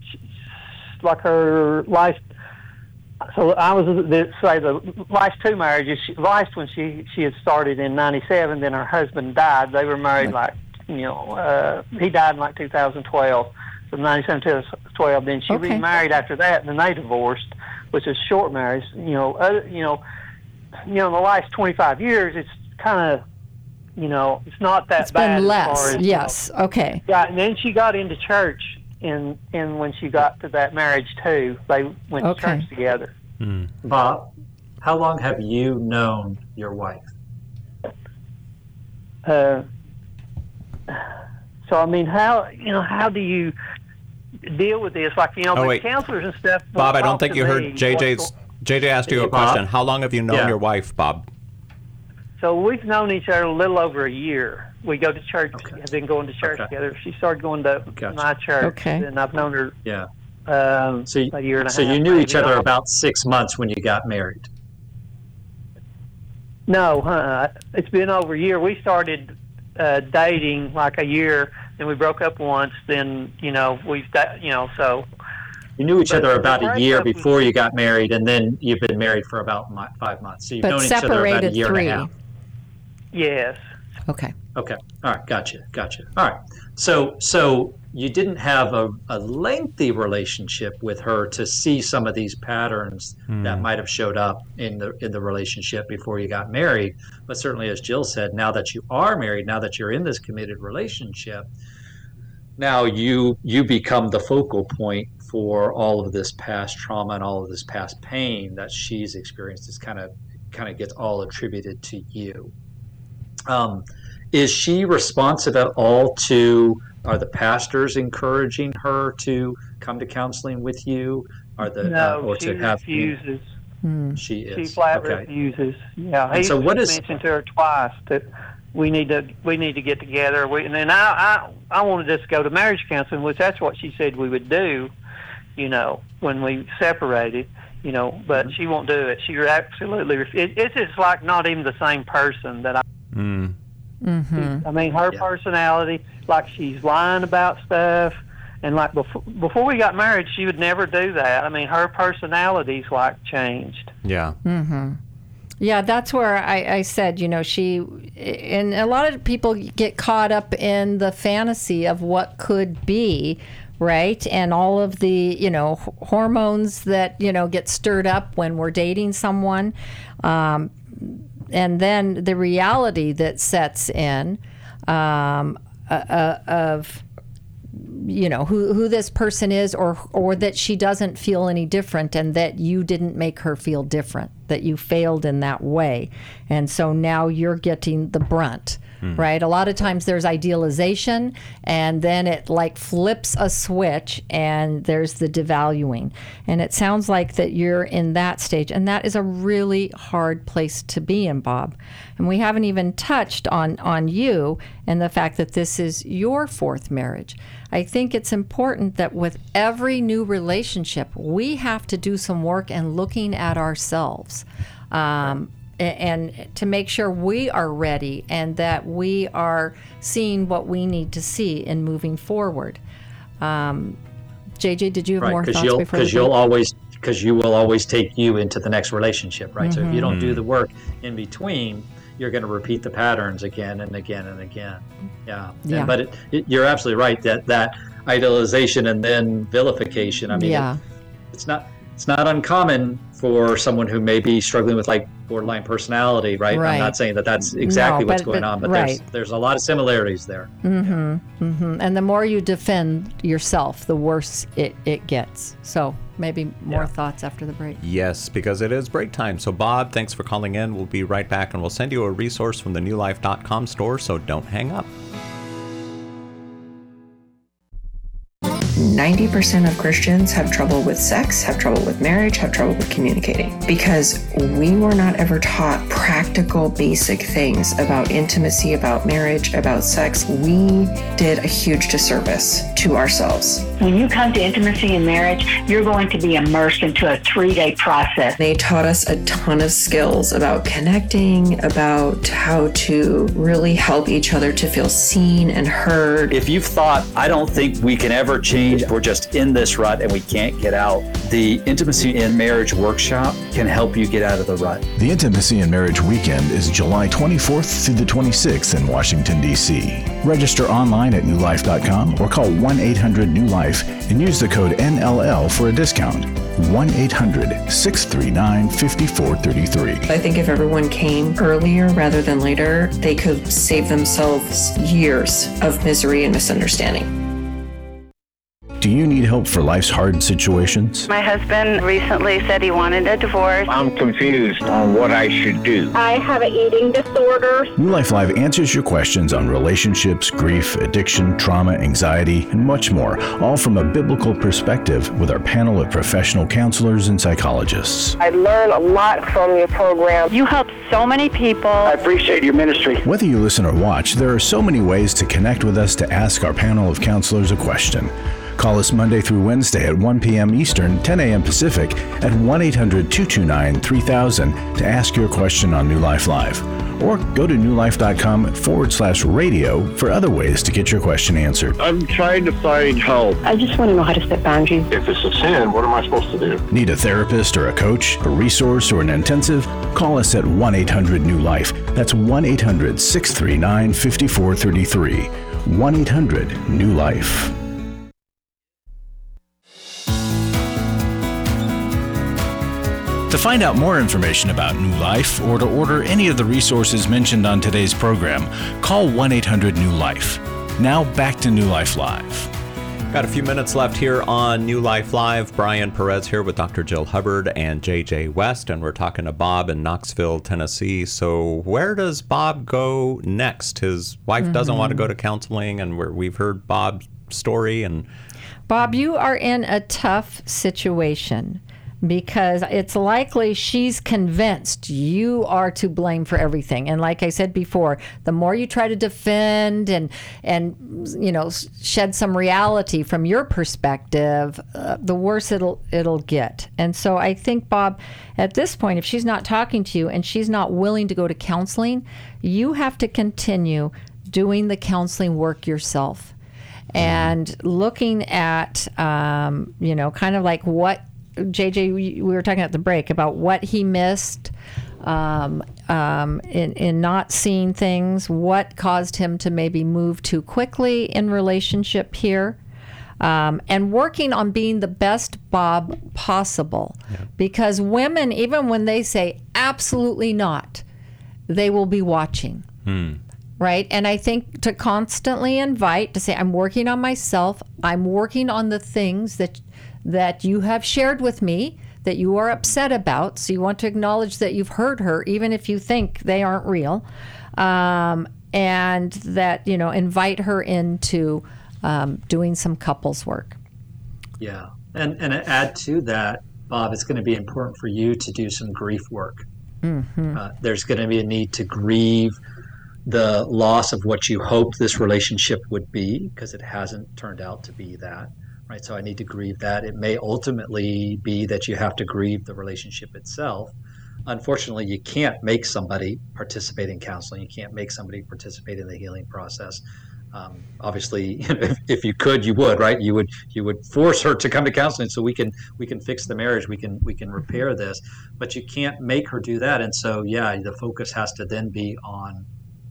like her life. So I was the, say the last two marriages. She, last one she she had started in ninety-seven. Then her husband died. They were married like you know uh, he died in like two thousand twelve. From ninety-seven to twelve. Then she Okay. remarried after that, and then they divorced, which is short marriage. You know, other, you know. You know, in the last twenty-five years, it's kind of, you know, it's not that It's bad. been as less. far as, Yes. Okay. Yeah, and then she got into church, and and when she got to that marriage too, they went Okay. to church together. Bob, how long have you known your wife? Uh, so I mean, how you know, how do you deal with this? Like you know, Oh, the wait. counselors and stuff. Bob, I talk don't think to you me heard J J's. what's J J asked you a Hey, Bob? question. How long have you known Yeah. your wife, Bob? So we've known each other a little over a year. We go to church, Okay. have been going to church Okay. together. She started going to Gotcha. my church, Okay. and I've known her. Yeah. Um, so you, a year and a so half. you knew each maybe. other about six months when you got married. No, huh? It's been over a year. We started uh, dating like a year, then we broke up once. Then you know we've you know so. You knew each But other about the a year breakup before was- you got married, and then you've been married for about mi- five months. So you've But known each other about a separated year three. and a half. Yes. Okay. Okay. All right. Gotcha. Gotcha. All right. So, so you didn't have a, a lengthy relationship with her to see some of these patterns that might have showed up in the in the relationship before you got married. But certainly, as Jill said, now that you are married, now that you're in this committed relationship, now you you become the focal point for all of this past trauma and all of this past pain that she's experienced. It's kind of kind of gets all attributed to you. Um, is she responsive at all to, are the pastors encouraging her to come to counseling with you? Are the, No, uh, or she to have, refuses. she is. She flat okay. refuses. Yeah, And he so what is- mentioned to her twice that we need to we need to get together. We, and then I, I I wanted us to go to marriage counseling, which that's what she said we would do. You know, when we separated. You know, but Mm-hmm. she won't do it. She absolutely. Ref- it, it's just like not even the same person that I. Mm. Mm-hmm. I mean, her Yeah. personality, like she's lying about stuff, and like before before we got married, she would never do that. I mean, her personality's like changed. Yeah. Mm-hmm. Yeah, that's where I, I said, you know, she, and a lot of people get caught up in the fantasy of what could be, right? And all of the, you know, h- hormones that, you know, get stirred up when we're dating someone. Um, and then the reality that sets in um, uh, uh, of, you know, who, who this person is, or or that she doesn't feel any different, and that you didn't make her feel different, that you failed in that way. And so now you're getting the brunt, right? A lot of times there's idealization, and then it like flips a switch, and there's the devaluing. And it sounds like that you're in that stage, and that is a really hard place to be in, Bob. And we haven't even touched on, on you and the fact that this is your fourth marriage. I think it's important that with every new relationship, we have to do some work in looking at ourselves, um, a- and to make sure we are ready and that we are seeing what we need to see in moving forward. Um, J J, did you have Right, more because thoughts you'll before because we you'll always because you will always take you into the next relationship, right? So if you don't Mhm. do the work in between, you're going to repeat the patterns again and again and again. Yeah, And- Yeah. but it, it, you're absolutely right that that idealization and then vilification. I mean, Yeah. it, it's not it's not uncommon for someone who may be struggling with like borderline personality, right? Right. I'm not saying that that's exactly No, what's but- going but- on, but right. there's there's a lot of similarities there. Mm-hmm, mm-hmm. And the more you defend yourself, the worse it, it gets. So maybe more Yeah. thoughts after the break. Yes, because it is break time. So, Bob, thanks for calling in. We'll be right back, and we'll send you a resource from the new life dot com store, so don't hang up. ninety percent of Christians have trouble with sex, have trouble with marriage, have trouble with communicating because we were not ever taught practical, basic things about intimacy, about marriage, about sex. We did a huge disservice to ourselves. When you come to intimacy and marriage, you're going to be immersed into a three-day process. They taught us a ton of skills about connecting, about how to really help each other to feel seen and heard. If you've thought, I don't think we can ever change, we're just in this rut and we can't get out, the Intimacy in Marriage Workshop can help you get out of the rut. The Intimacy and Marriage Weekend is July twenty-fourth through the twenty-sixth in Washington, D C Register online at new life dot com or call one eight hundred new life and use the code N L L for a discount. one eight hundred, six three nine, five four three three. I think if everyone came earlier rather than later, they could save themselves years of misery and misunderstanding. Do you need help for life's hard situations? My husband recently said he wanted a divorce. I'm confused on what I should do. I have an eating disorder. New Life Live answers your questions on relationships, grief, addiction, trauma, anxiety, and much more, all from a biblical perspective with our panel of professional counselors and psychologists. I learned a lot from your program. You help so many people. I appreciate your ministry. Whether you listen or watch, there are so many ways to connect with us to ask our panel of counselors a question. Call us Monday through Wednesday at one p.m. Eastern, ten a.m. Pacific at one eight hundred two two nine three thousand to ask your question on New Life Live. Or go to newlife.com forward slash radio for other ways to get your question answered. I'm trying to find help. I just want to know how to set boundaries. If it's a sin, what am I supposed to do? Need a therapist or a coach, a resource, or an intensive? Call us at one eight hundred new life. That's one eight hundred six three nine five four three three. one eight hundred new life. To find out more information about New Life or to order any of the resources mentioned on today's program, call one eight hundred new life. Now back to New Life Live. Got a few minutes left here on New Life Live. Brian Perez here with Doctor Jill Hubbard and J J West, and we're talking to Bob in Knoxville, Tennessee. So where does Bob go next? His wife mm-hmm. doesn't want to go to counseling, and we're, we've heard Bob's story. And Bob, you are in a tough situation, because it's likely she's convinced you are to blame for everything. And like I said before, the more you try to defend and, and you know, shed some reality from your perspective, uh, the worse it'll it'll get. And so I think, Bob, at this point, if she's not talking to you and she's not willing to go to counseling, you have to continue doing the counseling work yourself and looking at, um, you know, kind of like what J J, we were talking at the break about what he missed um, um, in, in not seeing things, what caused him to maybe move too quickly in relationship here, um, and working on being the best Bob possible. Yeah. Because women, even when they say absolutely not, they will be watching. Hmm. Right? And I think to constantly invite, to say, I'm working on myself, I'm working on the things that that you have shared with me that you are upset about. So you want to acknowledge that you've heard her, even if you think they aren't real. Um, and that, you know, invite her into um, doing some couples work. Yeah. And, and add to that, Bob, it's going to be important for you to do some grief work. Mm-hmm. Uh, there's going to be a need to grieve the loss of what you hoped this relationship would be, because it hasn't turned out to be that. Right, so I need to grieve that. It may ultimately be that you have to grieve the relationship itself. Unfortunately, you can't make somebody participate in counseling. You can't make somebody participate in the healing process. Um, obviously, if, if you could, you would, right? You would you would force her to come to counseling so we can we can fix the marriage. We can we can repair this. But you can't make her do that. And so, yeah, the focus has to then be on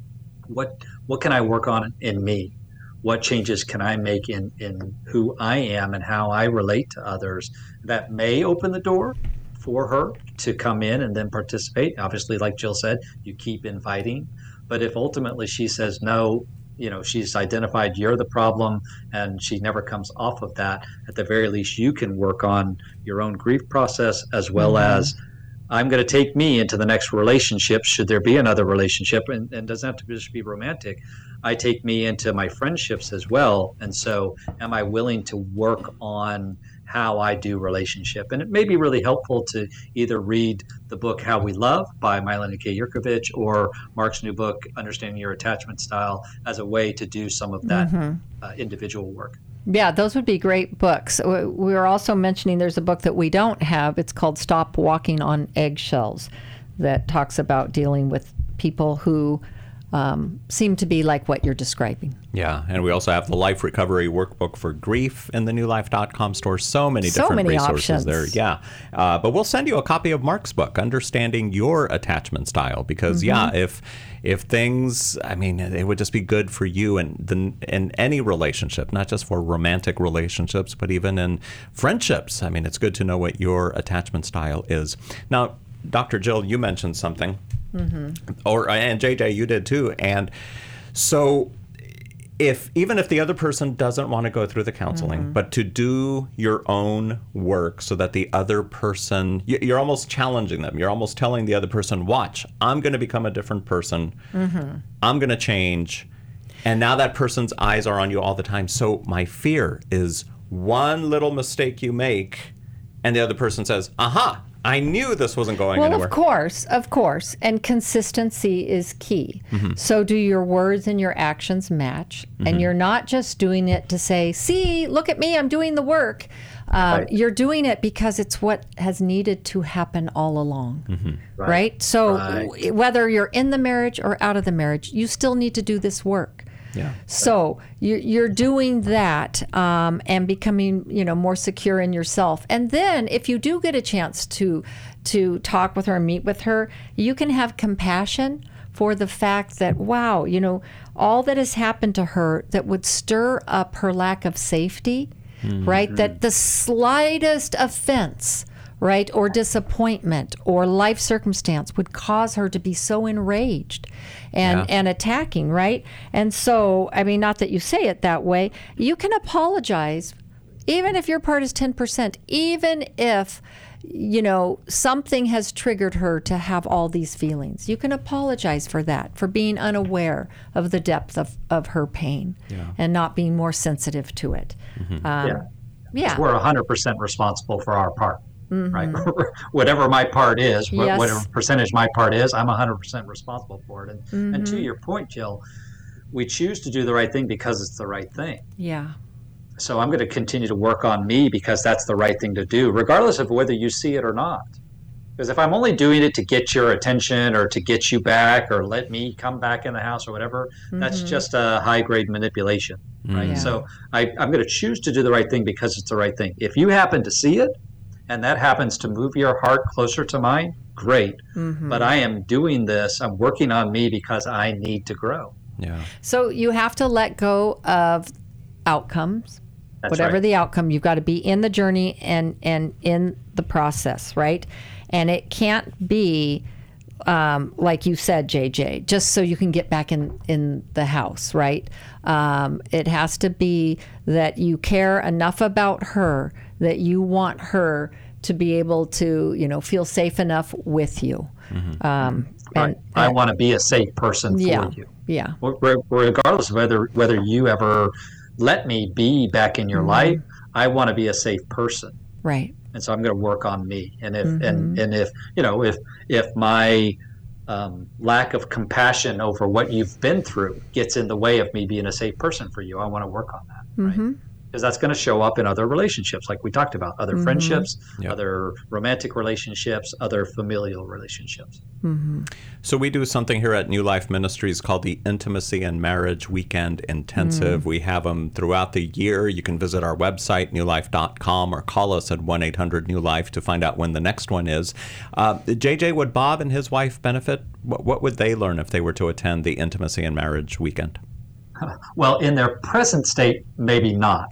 what what can I work on in me? What changes can I make in, in who I am and how I relate to others? That may open the door for her to come in and then participate. Obviously, like Jill said, you keep inviting. But if ultimately she says no, you know, she's identified you're the problem and she never comes off of that, at the very least you can work on your own grief process, as well mm-hmm. as I'm going to take me into the next relationship, should there be another relationship, and, and doesn't have to just be romantic. I take me into my friendships as well. And so am I willing to work on how I do relationship? And it may be really helpful to either read the book How We Love by Mylena K. Yurkovich, or Mark's new book, Understanding Your Attachment Style, as a way to do some of that mm-hmm. uh, individual work. Yeah, those would be great books. We were also mentioning there's a book that we don't have. It's called Stop Walking on Eggshells, that talks about dealing with people who um, seem to be like what you're describing. Yeah, and we also have the Life Recovery Workbook for Grief in the new life dot com store. So many so different many resources options. there. Yeah, uh, but we'll send you a copy of Mark's book, Understanding Your Attachment Style, because mm-hmm. yeah, if if things, I mean, it would just be good for you and the, in any relationship, not just for romantic relationships, but even in friendships. I mean, it's good to know what your attachment style is. Now, Doctor Jill, you mentioned something, mm-hmm. or and J J, you did too, and so. If even if the other person doesn't want to go through the counseling, mm-hmm. but to do your own work so that the other person, you're almost challenging them. You're almost telling the other person, watch, I'm going to become a different person. Mm-hmm. I'm going to change. And now that person's eyes are on you all the time. So my fear is one little mistake you make and the other person says, aha, I knew this wasn't going well, anywhere. of course, of course. And consistency is key. Mm-hmm. So do your words and your actions match? Mm-hmm. And you're not just doing it to say, see, look at me, I'm doing the work. Um, Right. You're doing it because it's what has needed to happen all along. Mm-hmm. Right. Right. So Right. w- whether you're in the marriage or out of the marriage, you still need to do this work. Yeah. So you're, you're doing that um, and becoming, you know, more secure in yourself. And then if you do get a chance to to talk with her and meet with her, you can have compassion for the fact that, wow, you know, all that has happened to her that would stir up her lack of safety, right? That the slightest offense, right, or disappointment or life circumstance would cause her to be so enraged and, Yeah. and attacking, right? And so, I mean, not that you say it that way, you can apologize, even if your part is ten percent, even if, you know, something has triggered her to have all these feelings. You can apologize for that, for being unaware of the depth of, of her pain Yeah. and not being more sensitive to it. Mm-hmm. Um, Yeah. yeah. We're one hundred percent responsible for our part, Mhm. right? Whatever my part is, wh- Yes. whatever percentage my part is, I'm one hundred percent responsible for it. And, and to Mhm. your point, Jill, we choose to do the right thing because it's the right thing. Yeah. So I'm going to continue to work on me because that's the right thing to do, regardless of whether you see it or not. Because if I'm only doing it to get your attention or to get you back or let me come back in the house or whatever, that's Mhm. just a high grade manipulation, right? Yeah. So I, I'm going to choose to do the right thing because it's the right thing. If you happen to see it and that happens to move your heart closer to mine, great. Mhm. But I am doing this, I'm working on me because I need to grow. Yeah. So you have to let go of outcomes. That's Whatever right. the outcome, you've got to be in the journey and and in the process, right? And it can't be um, like you said, J J, just so you can get back in in the house, right? Um, it has to be that you care enough about her that you want her to be able to, you know, feel safe enough with you. Mm-hmm. Um, Right. and, I want to be a safe person for yeah, you. yeah. Re- regardless of whether whether you ever let me be back in your Mhm. life, I want to be a safe person, Right. and so I'm going to work on me. And if Mhm. and and if you know if if my um, lack of compassion over what you've been through gets in the way of me being a safe person for you, I want to work on that. Mm-hmm. Because that's going to show up in other relationships, like we talked about, other Mhm. friendships, Yep. other romantic relationships, other familial relationships. Mm-hmm. So we do something here at New Life Ministries called the Intimacy and Marriage Weekend Intensive. Mm. We have them throughout the year. You can visit our website, new life dot com, or call us at one eight hundred new life to find out when the next one is. Uh, J J, would Bob and his wife benefit? What, what would they learn if they were to attend the Intimacy and Marriage Weekend? Well, in their present state, maybe not.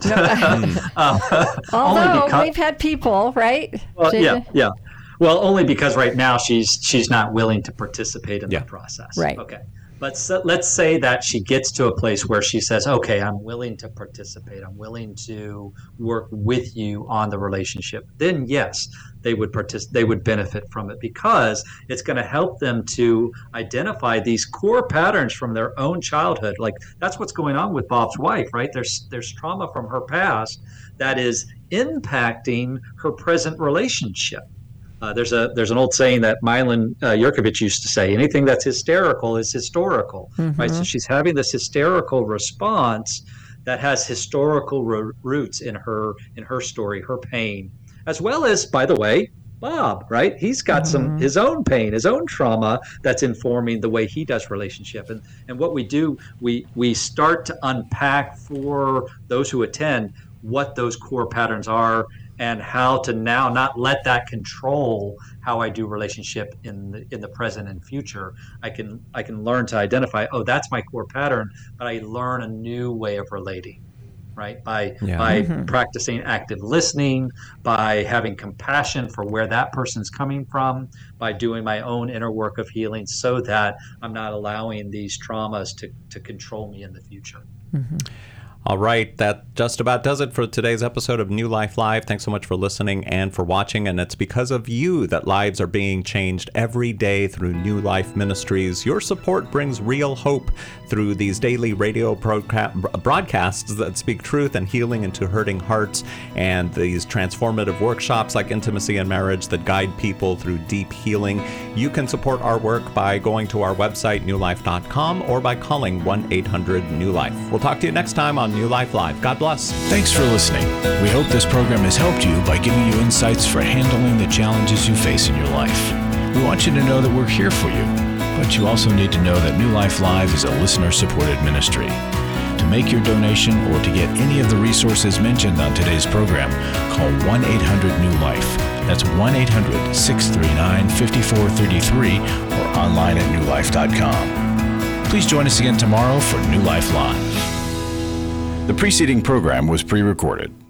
uh, only Although because, we've had people, right? well, J J? yeah, yeah. Well, only because right now she's she's not willing to participate in Yeah. the process. Right. Okay. But so, let's say that she gets to a place where she says, "Okay, I'm willing to participate. I'm willing to work with you on the relationship." Then yes, they would partic- They would benefit from it because it's going to help them to identify these core patterns from their own childhood. Like that's what's going on with Bob's wife, right? There's there's trauma from her past that is impacting her present relationship. Uh, there's a there's an old saying that Milan uh, Yurkovich used to say: anything that's hysterical is historical, right? So she's having this hysterical response that has historical ro- roots in her in her story, her pain, as well as, by the way, Bob, right? He's got some his own pain, his own trauma that's informing the way he does relationship. And and what we do, we we start to unpack for those who attend what those core patterns are and how to now not let that control how I do relationship in the in the present and future. I can I can learn to identify, oh, that's my core pattern, but I learn a new way of relating, right? By Yeah. by Mm-hmm. practicing active listening, by having compassion for where that person's coming from, by doing my own inner work of healing so that I'm not allowing these traumas to, to control me in the future. Mm-hmm. All right, that just about does it for today's episode of New Life Live. Thanks so much for listening and for watching. And it's because of you that lives are being changed every day through New Life Ministries. Your support brings real hope through these daily radio broadcasts that speak truth and healing into hurting hearts, and these transformative workshops like Intimacy and Marriage that guide people through deep healing. You can support our work by going to our website, new life dot com, or by calling one eight hundred new life. We'll talk to you next time on New Life Live. God bless. Thanks for listening. We hope this program has helped you by giving you insights for handling the challenges you face in your life. We want you to know that we're here for you, but you also need to know that New Life Live is a listener-supported ministry. To make your donation or to get any of the resources mentioned on today's program, call one eight hundred new life. That's one eight hundred, six three nine, five four three three or online at new life dot com. Please join us again tomorrow for New Life Live. The preceding program was pre-recorded.